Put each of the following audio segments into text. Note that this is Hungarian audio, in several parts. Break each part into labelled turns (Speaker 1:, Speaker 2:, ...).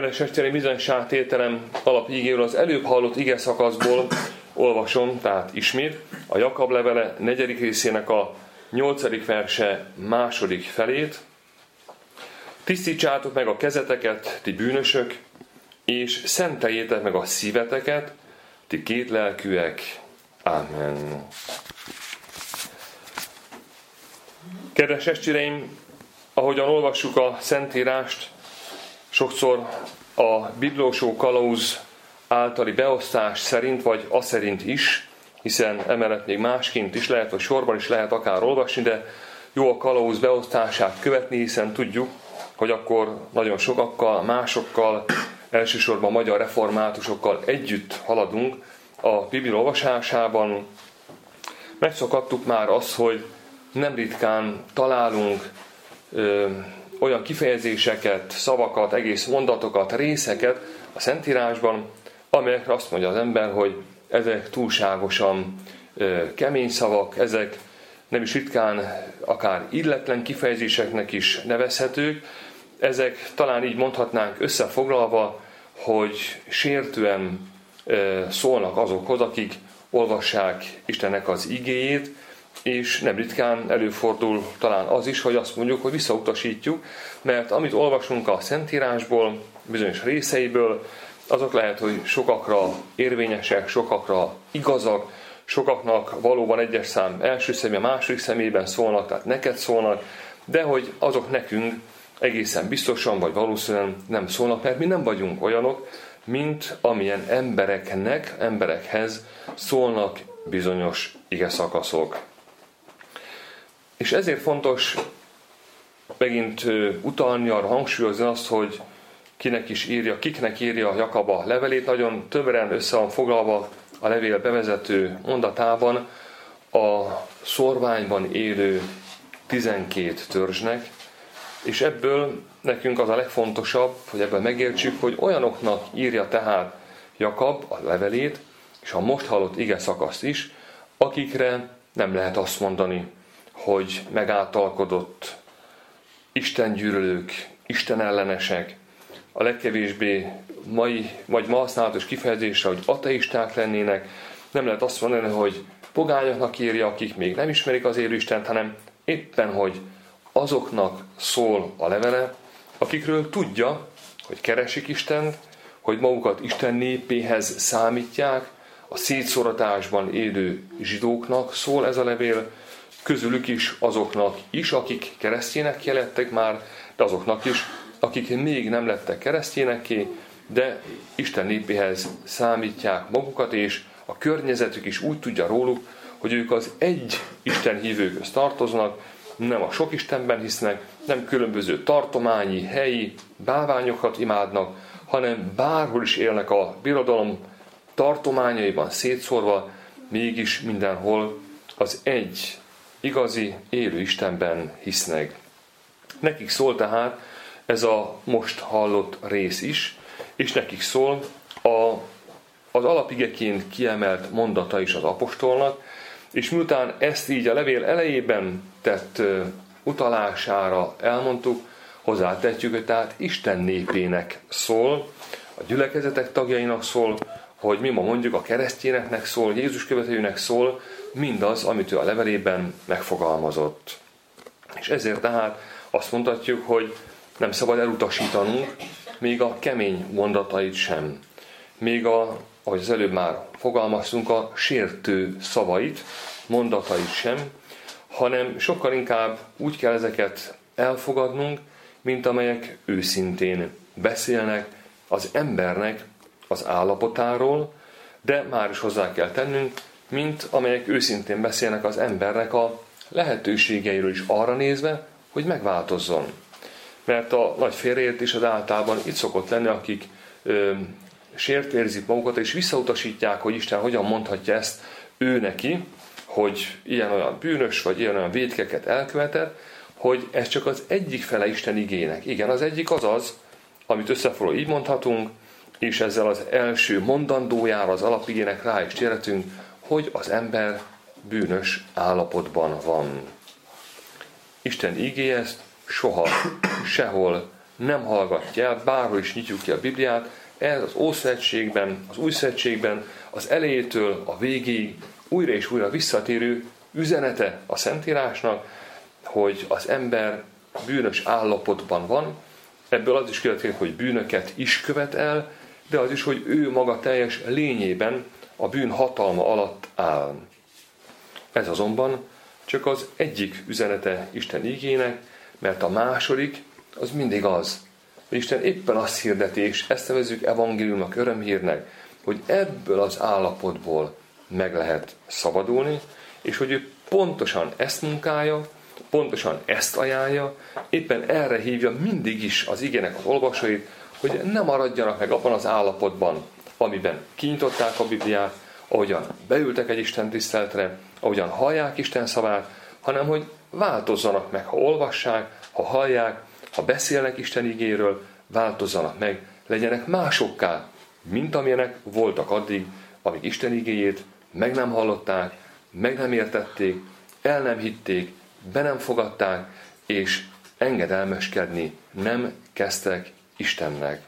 Speaker 1: Kedves testvéreim, bizonyságtételem alapigéről az előbb hallott ige szakaszból olvasom, tehát ismét a Jakab levele 4. részének a 8. verse 2. felét. Tisztítsátok meg a kezeteket, ti bűnösök, és szenteljétek meg a szíveteket, ti kétlelkűek. Ámen. Kedves testvéreim, ahogyan olvassuk a Szentírást, sokszor a bibliósó kalauz általi beosztás szerint, vagy aszerint is, hiszen emellett még másként is lehet, vagy sorban is lehet akár olvasni, de jó a kalauz beosztását követni, hiszen tudjuk, hogy akkor nagyon sokakkal, másokkal, elsősorban magyar reformátusokkal együtt haladunk a Biblia olvasásában. Megszokattuk már azt, hogy nem ritkán találunk olyan kifejezéseket, szavakat, egész mondatokat, részeket a Szentírásban, amelyekre azt mondja az ember, hogy ezek túlságosan kemény szavak, ezek nem is ritkán akár illetlen kifejezéseknek is nevezhetők, ezek talán így mondhatnánk összefoglalva, hogy sértően szólnak azokhoz, akik olvassák Istennek az igéjét, és nem ritkán előfordul talán az is, hogy azt mondjuk, hogy visszautasítjuk, mert amit olvasunk a Szentírásból, bizonyos részeiből, azok lehet, hogy sokakra érvényesek, sokakra igazak, sokaknak valóban egyes szám első személy, második személyben szólnak, tehát neked szólnak, de hogy azok nekünk egészen biztosan, vagy valószínűleg nem szólnak, mert mi nem vagyunk olyanok, mint amilyen emberekhez szólnak bizonyos igeszakaszok. És ezért fontos megint utalni arra, hangsúlyozni azt, hogy kiknek írja a Jakab a levelét. Nagyon többen össze van foglalva a levél bevezető mondatában a szorványban élő 12 törzsnek, és ebből nekünk az a legfontosabb, hogy ebből megértsük, hogy olyanoknak írja tehát Jakab a levelét, és a most hallott ige szakaszt is, akikre nem lehet azt mondani, hogy megáltalkodott istengyűlölők, istenellenesek, a legkevésbé mai, vagy ma használatos kifejezésre, hogy ateisták lennének. Nem lehet azt mondani, hogy pogányoknak írja, akik még nem ismerik az élő Istent, hanem éppen, hogy azoknak szól a levele, akikről tudja, hogy keresik Istent, hogy magukat Isten népéhez számítják, a szétszóratásban élő zsidóknak szól ez a levél, közülük is azoknak is, akik keresztjének lettek már, de azoknak is, akik még nem lettek keresztjénekké, de Isten népéhez számítják magukat, és a környezetük is úgy tudja róluk, hogy ők az egy Isten hívőkhöz tartoznak, nem a sok Istenben hisznek, nem különböző tartományi, helyi bálványokat imádnak, hanem bárhol is élnek a birodalom tartományaiban szétszórva, mégis mindenhol az egy igazi, élő Istenben hisznek. Nekik szól tehát ez a most hallott rész is, és nekik szól az alapigeként kiemelt mondata is az apostolnak, és miután ezt így a levél elejében tett utalására elmondtuk, hozzátetjük, hogy tehát Isten népének szól, a gyülekezetek tagjainak szól, hogy mi ma mondjuk a keresztényeknek szól, Jézus követőjének szól, mindaz, amit ő a levelében megfogalmazott. És ezért tehát azt mondhatjuk, hogy nem szabad elutasítanunk még a kemény mondatait sem. Még ahogy az előbb már fogalmaztunk, a sértő szavait, mondatait sem, hanem sokkal inkább úgy kell ezeket elfogadnunk, mint amelyek őszintén beszélnek az embernek az állapotáról, de már is hozzá kell tennünk, mint amelyek őszintén beszélnek az embernek a lehetőségeiről is arra nézve, hogy megváltozzon. Mert a nagy félreértés az általában itt szokott lenni, akik sértve érzik magukat, és visszautasítják, hogy Isten hogyan mondhatja ezt ő neki, hogy ilyen-olyan bűnös, vagy ilyen-olyan vétkeket elkövetett, hogy ez csak az egyik fele Isten igének. Igen, az egyik az, amit összefoglalva így mondhatunk, és ezzel az első mondandójára, az alapigének rá is térhetünk, hogy az ember bűnös állapotban van. Isten igéje ezt soha, sehol nem hallgatja el, bárhol is nyitjuk ki a Bibliát, ez az Ószövetségben, az Új Szövetségben, az elejétől a végéig újra és újra visszatérő üzenete a Szentírásnak, hogy az ember bűnös állapotban van, ebből az is következik, hogy bűnöket is követ el, de az is, hogy ő maga teljes lényében a bűn hatalma alatt áll. Ez azonban csak az egyik üzenete Isten igének, mert a második az mindig az, hogy Isten éppen azt hirdeti, és ezt nevezzük evangéliumnak, örömhírnek, hogy ebből az állapotból meg lehet szabadulni, és hogy ő pontosan ezt munkálja, pontosan ezt ajánlja, éppen erre hívja mindig is az igének az olvasóit, hogy ne maradjanak meg abban az állapotban, amiben kinyitották a Bibliát, ahogyan beültek egy Isten tiszteletre, ahogyan hallják Isten szavát, hanem hogy változzanak meg, ha olvassák, ha hallják, ha beszélnek Isten igéről, változzanak meg, legyenek másokká, mint amilyenek voltak addig, amíg Isten igéjét meg nem hallották, meg nem értették, el nem hitték, be nem fogadták, és engedelmeskedni nem kezdtek Istennek.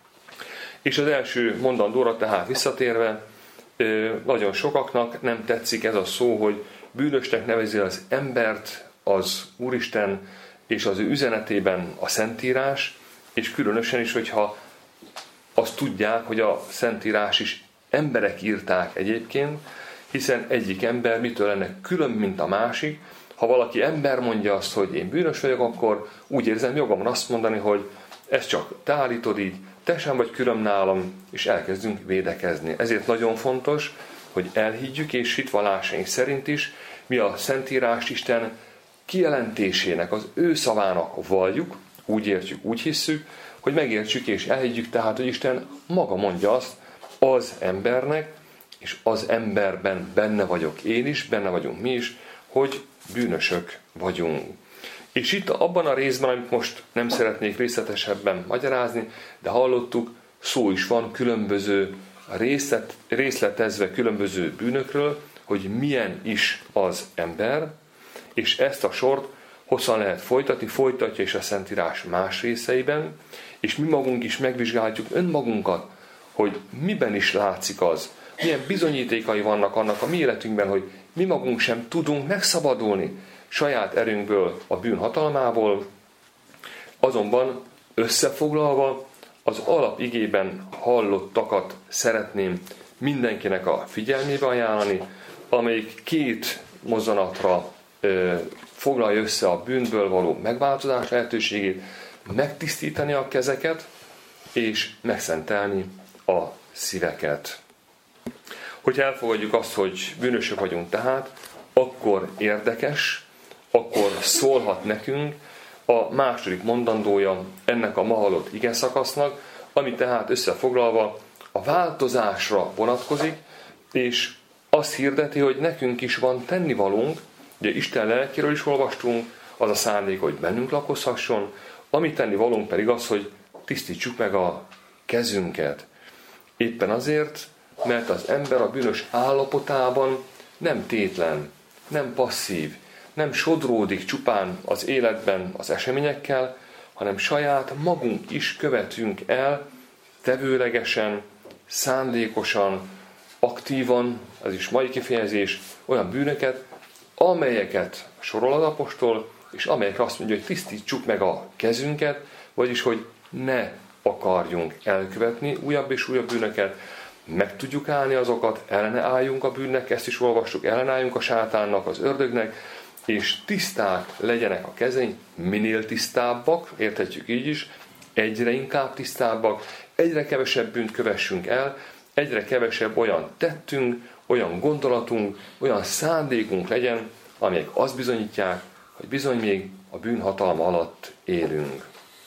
Speaker 1: És az első mondandóra tehát visszatérve, nagyon sokaknak nem tetszik ez a szó, hogy bűnösnek nevezi az embert az Úristen, és az ő üzenetében a Szentírás, és különösen is, hogyha azt tudják, hogy a Szentírás is emberek írták egyébként, hiszen egyik ember mitől lenne külön, mint a másik. Ha valaki ember mondja azt, hogy én bűnös vagyok, akkor úgy érzem jogom azt mondani, hogy ezt csak te állítod így, te sem vagy külön nálam, és elkezdünk védekezni. Ezért nagyon fontos, hogy elhiggyük, és hitvallásaink szerint is mi a Szentírás Isten kijelentésének, az ő szavának valljuk, úgy értjük, úgy hisszük, hogy megértsük és elhiggyük tehát, hogy Isten maga mondja azt az embernek, és az emberben benne vagyok én is, benne vagyunk mi is, hogy bűnösök vagyunk. És itt abban a részben, amit most nem szeretnék részletesebben magyarázni, de hallottuk, szó is van különböző részletezve különböző bűnökről, hogy milyen is az ember, és ezt a sort hosszan lehet folytatni, folytatja is a Szentírás más részeiben, és mi magunk is megvizsgáljuk önmagunkat, hogy miben is látszik az, milyen bizonyítékai vannak annak a mi életünkben, hogy mi magunk sem tudunk megszabadulni saját erőnkből, a bűn hatalmából. Azonban összefoglalva az alapigében hallottakat szeretném mindenkinek a figyelmébe ajánlani, amelyik két mozzanatra foglalja össze a bűnből való megváltozás lehetőségét, megtisztítani a kezeket, és megszentelni a szíveket. Hogyha elfogadjuk azt, hogy bűnösök vagyunk tehát, akkor érdekes, akkor szólhat nekünk a második mondandója ennek a ma hallott igeszakasznak, ami tehát összefoglalva a változásra vonatkozik, és azt hirdeti, hogy nekünk is van tennivalónk, ugye Isten lelkéről is olvastunk, az a szándék, hogy bennünk lakozhasson, ami tennivalónk pedig az, hogy tisztítsuk meg a kezünket. Éppen azért, mert az ember a bűnös állapotában nem tétlen, nem passzív, nem sodródik csupán az életben az eseményekkel, hanem saját magunk is követünk el tevőlegesen, szándékosan, aktívan, ez is mai kifejezés, olyan bűnöket, amelyeket sorol az apostol, és amelyekre azt mondja, hogy tisztítsuk meg a kezünket, vagyis, hogy ne akarjunk elkövetni újabb és újabb bűnöket, meg tudjuk állni azokat, ellene álljunk a bűnnek, ezt is olvassuk, ellenálljunk a sátánnak, az ördögnek, és tiszták legyenek a kezeink, minél tisztábbak, érthetjük így is, egyre inkább tisztábbak, egyre kevesebb bűnt kövessünk el, egyre kevesebb olyan tettünk, olyan gondolatunk, olyan szándékunk legyen, amelyek azt bizonyítják, hogy bizony még a bűn hatalma alatt élünk.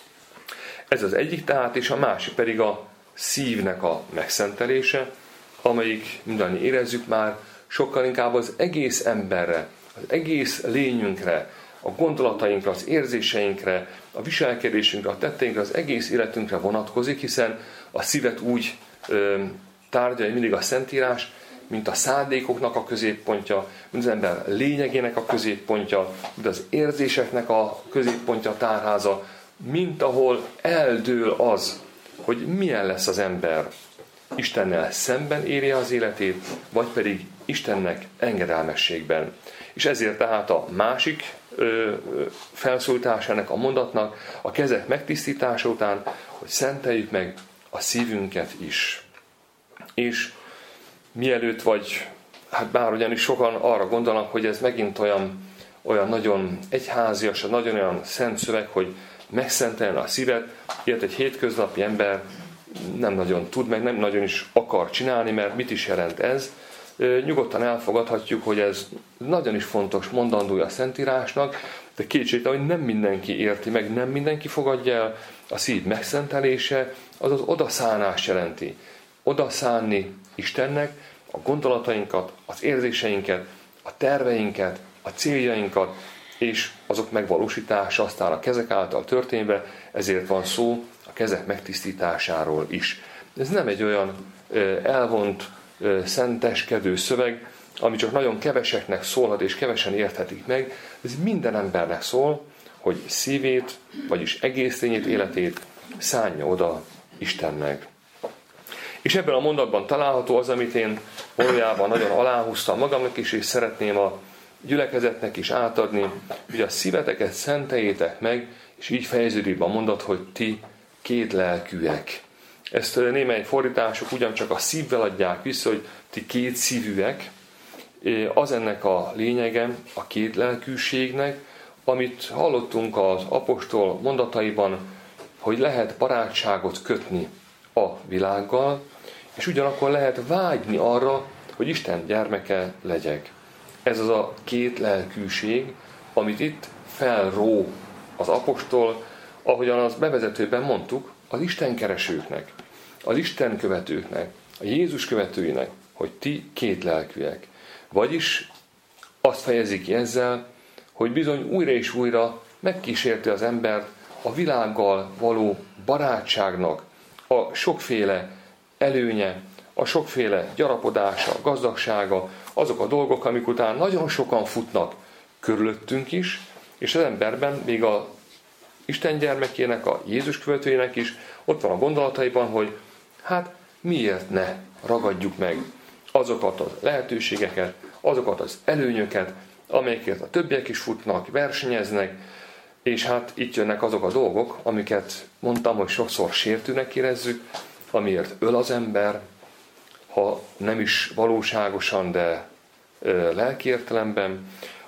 Speaker 1: Ez az egyik tehát, és a másik pedig a szívnek a megszentelése, amelyik, mindannyian érezzük már, sokkal inkább az egész emberre, az egész lényünkre, a gondolatainkra, az érzéseinkre, a viselkedésünkre, a tetteinkre, az egész életünkre vonatkozik, hiszen a szívet úgy tárgyalja mindig a Szentírás, mint a szándékoknak a középpontja, mint az ember lényegének a középpontja, mint az érzéseknek a középpontja, tárháza, mint ahol eldől az, hogy milyen lesz az ember. Istennel szemben éri az életét, vagy pedig Istennek engedelmességben. És ezért tehát a másik felszólításának a mondatnak a kezek megtisztítása után, hogy szenteljük meg a szívünket is. És mielőtt hát bár ugyanis sokan arra gondolnak, hogy ez megint olyan nagyon egyházias, nagyon olyan szent szöveg, hogy megszenteljen a szívet, ilyet egy hétköznapi ember nem nagyon tud, meg nem nagyon is akar csinálni, mert mit is jelent ez. Nyugodtan elfogadhatjuk, hogy ez nagyon is fontos mondandója a Szentírásnak, de kétségtelen, hogy nem mindenki érti meg, nem mindenki fogadja el. A szív megszentelése az az odaszánást jelenti. Odaszánni Istennek a gondolatainkat, az érzéseinket, a terveinket, a céljainkat, és azok megvalósítása aztán a kezek által történve, ezért van szó a kezek megtisztításáról is. Ez nem egy olyan elvont, szenteskedő szöveg, ami csak nagyon keveseknek szólhat, és kevesen érthetik meg. Ez minden embernek szól, hogy szívét, vagyis egész lényét, életét szánja oda Istennek. És ebben a mondatban található az, amit én valójában nagyon aláhúztam magamnak is, és szeretném a gyülekezetnek is átadni, hogy a szíveteket szenteljétek meg, és így fejeződik a mondat, hogy ti kétlelkűek. Ezt némely fordítások ugyancsak a szívvel adják vissza, hogy ti kétszívűek. Az ennek a lényege, a kétlelkűségnek, amit hallottunk az apostol mondataiban, hogy lehet barátságot kötni a világgal, és ugyanakkor lehet vágyni arra, hogy Isten gyermeke legyek. Ez az a kétlelkűség, amit itt felró az apostol, ahogyan az bevezetőben mondtuk, az Isten keresőknek, az Isten követőknek, a Jézus követőinek, hogy ti kétlelkűek. Vagyis azt fejezi ki ezzel, hogy bizony újra és újra megkísérti az embert a világgal való barátságnak a sokféle előnye, a sokféle gyarapodása, gazdagsága, azok a dolgok, amik után nagyon sokan futnak körülöttünk is, és az emberben, még a Isten gyermekének, a Jézus követőjének is ott van a gondolataiban, hogy hát miért ne ragadjuk meg azokat a lehetőségeket, azokat az előnyöket, amelyeket a többiek is futnak, versenyeznek, és hát itt jönnek azok a dolgok, amiket mondtam, hogy sokszor sértőnek érezzük, amiért öl az ember, ha nem is valóságosan, de lelki értelemben,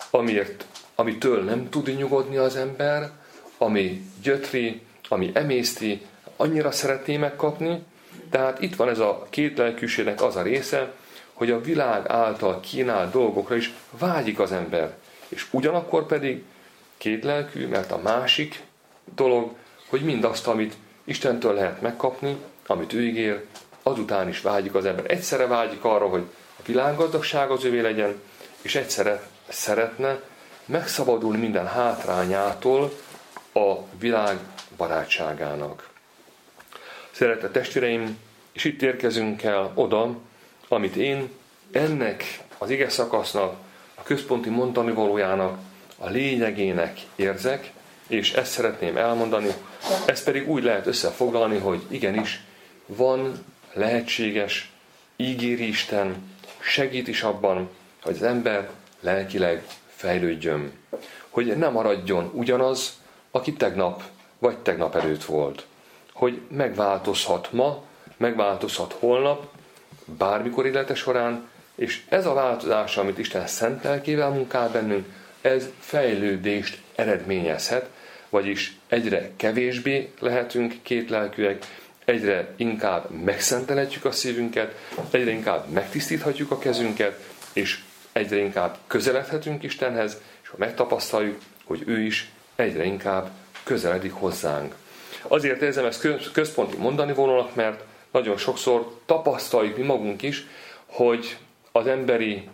Speaker 1: amitől nem tud nyugodni az ember, ami gyötri, ami emészti, annyira szeretné megkapni. Tehát itt van ez a kétlelkűségnek az a része, hogy a világ által kínált dolgokra is vágyik az ember. És ugyanakkor pedig kétlelkű, mert a másik dolog, hogy mindazt, amit Istentől lehet megkapni, amit ő ígér, azután is vágyik az ember. Egyszerre vágyik arra, hogy a világgazdagság az övé legyen, és egyszerre szeretne megszabadulni minden hátrányától a világ barátságának. Szeretett testvéreim, és itt érkezünk el oda, amit én ennek az ige szakasznak, a központi mondani valójának, a lényegének érzek, és ezt szeretném elmondani, ezt pedig úgy lehet összefoglalni, hogy igenis van lehetséges, ígéri Isten, segít is abban, hogy az ember lelkileg fejlődjön. Hogy ne maradjon ugyanaz, aki tegnap vagy tegnap előtt volt. Hogy megváltozhat ma, megváltozhat holnap, bármikor élete során, és ez a változás, amit Isten szent lelkével munkál bennünk, ez fejlődést eredményezhet, vagyis egyre kevésbé lehetünk kétlelkűek, egyre inkább megszenteletjük a szívünket, egyre inkább megtisztíthatjuk a kezünket, és egyre inkább közeledhetünk Istenhez, és ha megtapasztaljuk, hogy ő is egyre inkább közeledik hozzánk. Azért érzem ezt központi mondani vonalak, mert nagyon sokszor tapasztaljuk mi magunk is, hogy az emberi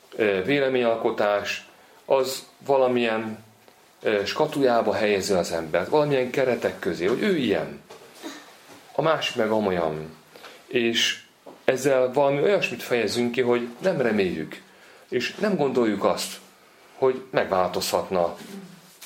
Speaker 1: véleményalkotás az valamilyen skatujába helyezi az embert, valamilyen keretek közé, hogy ő ilyen, a másik meg amolyan. És ezzel valami olyasmit fejezünk ki, hogy nem reméljük, és nem gondoljuk azt, hogy megváltozhatna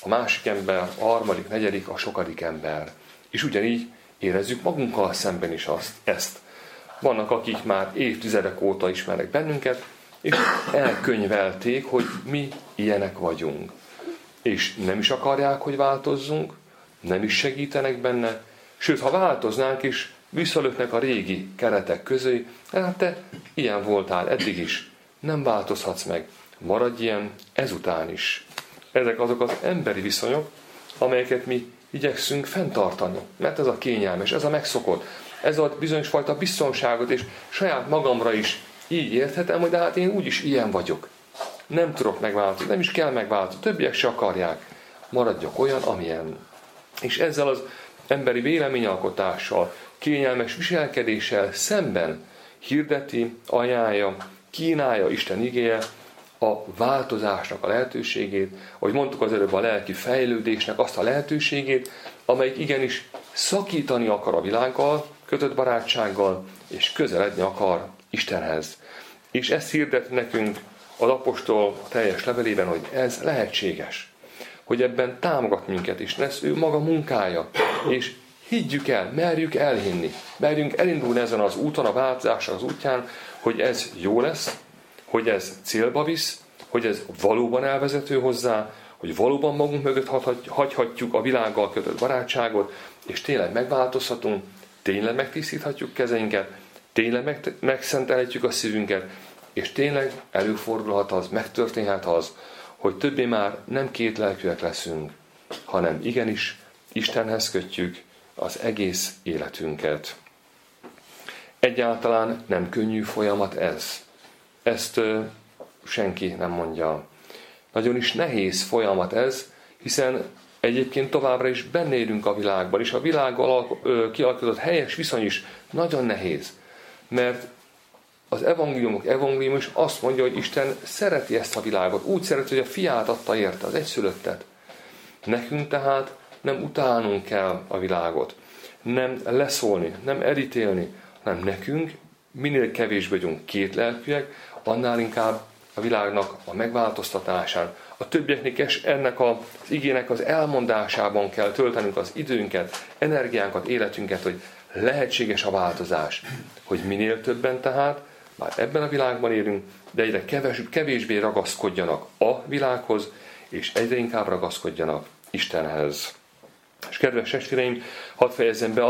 Speaker 1: a másik ember, a harmadik, negyedik, a sokadik ember. És ugyanígy érezzük magunkkal szemben is ezt. Vannak, akik már évtizedek óta ismernek bennünket, és elkönyvelték, hogy mi ilyenek vagyunk. És nem is akarják, hogy változzunk, nem is segítenek benne, sőt, ha változnánk is, visszalöknek a régi keretek közé, hát te ilyen voltál eddig is, nem változhatsz meg, maradj ilyen ezután is. Ezek azok az emberi viszonyok, amelyeket mi igyekszünk fenntartani, mert ez a kényelmes, ez a megszokott, ez a bizonyos fajta biztonságot, és saját magamra is így érthetem, hogy de hát én úgyis ilyen vagyok. Nem tudok megváltozni, nem is kell megváltozni, többiek se akarják, maradjak olyan, amilyen. És ezzel az emberi véleményalkotással, kényelmes viselkedéssel szemben hirdeti, ajánlja, kínálja Isten igéje a változásnak a lehetőségét, ahogy mondtuk az előbb, a lelki fejlődésnek azt a lehetőségét, amelyik igenis szakítani akar a világgal, kötött barátsággal, és közeledni akar Istenhez. És ezt hirdet nekünk az apostol teljes levelében, hogy ez lehetséges, hogy ebben támogat minket is, lesz ő maga munkája, és higgyük el, merjük elhinni, merjünk elindulni ezen az úton, a változásra az útján, hogy ez jó lesz, hogy ez célba visz, hogy ez valóban elvezető hozzá, hogy valóban magunk mögött hagyhatjuk a világgal kötött barátságot, és tényleg megváltozhatunk, tényleg megtisztíthatjuk kezeinket, tényleg megszentelhetjük a szívünket, és tényleg előfordulhat az, megtörténhet az, hogy többé már nem kétlelkűek leszünk, hanem igenis Istenhez kötjük az egész életünket. Egyáltalán nem könnyű folyamat ez. Ezt senki nem mondja. Nagyon is nehéz folyamat ez, hiszen egyébként továbbra is benne élünk a világban, és a világgal kialakított helyes viszony is nagyon nehéz. Mert az evangélium is azt mondja, hogy Isten szereti ezt a világot. Úgy szereti, hogy a fiát adta érte, az egyszülöttet. Nekünk tehát nem utálnunk kell a világot. Nem leszólni, nem elítélni, hanem nekünk minél kevésbé vagyunk kétlelkűek, annál inkább a világnak a megváltoztatásán, a többieknek ennek az igének az elmondásában kell töltenünk az időnket, energiánkat, életünket, hogy lehetséges a változás. Hogy minél többen tehát, már ebben a világban élünk, de egyre kevésbé ragaszkodjanak a világhoz, és egyre inkább ragaszkodjanak Istenhez. És kedves testvéreim, hadd fejezzem be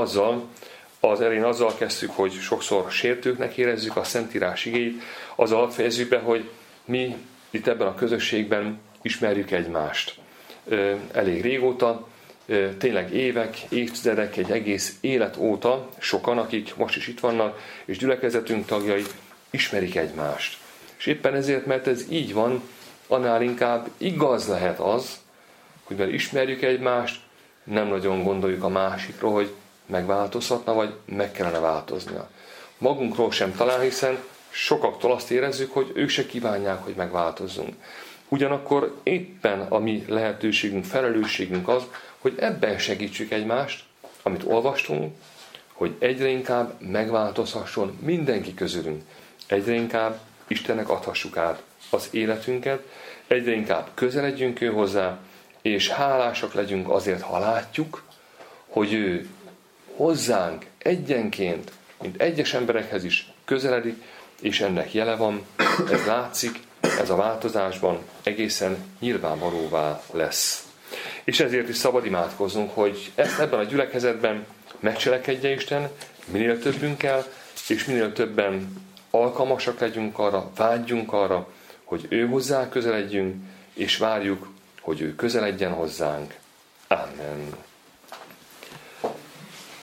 Speaker 1: az elején azzal kezdtük, hogy sokszor sértőknek érezzük a Szentírás igéit, azzal fejezzük be, hogy mi itt ebben a közösségben ismerjük egymást. Elég régóta, tényleg évek, évtizedek, egy egész élet óta sokan, akik most is itt vannak, és gyülekezetünk tagjai ismerik egymást. És éppen ezért, mert ez így van, annál inkább igaz lehet az, hogy mert ismerjük egymást, nem nagyon gondoljuk a másikról, hogy megváltozhatna, vagy meg kellene változnia. Magunkról sem talán, hiszen sokaktól azt érezzük, hogy ők se kívánják, hogy megváltozzunk. Ugyanakkor éppen a mi lehetőségünk, felelősségünk az, hogy ebben segítsük egymást, amit olvastunk, hogy egyre inkább megváltozhasson mindenki közülünk. Egyre inkább Istennek adhassuk át az életünket, egyre inkább közeledjünk ő hozzá, és hálásak legyünk azért, ha látjuk, hogy ő hozzánk egyenként, mint egyes emberekhez is közeledik, és ennek jele van, ez látszik, ez a változásban egészen nyilvánvalóvá lesz. És ezért is szabad imádkoznunk, hogy ezt ebben a gyülekezetben megcselekedje Isten, minél többünkkel, és minél többen alkalmasak legyünk arra, vágyjunk arra, hogy ő hozzá közeledjünk, és várjuk, hogy ő közeledjen hozzánk. Amen.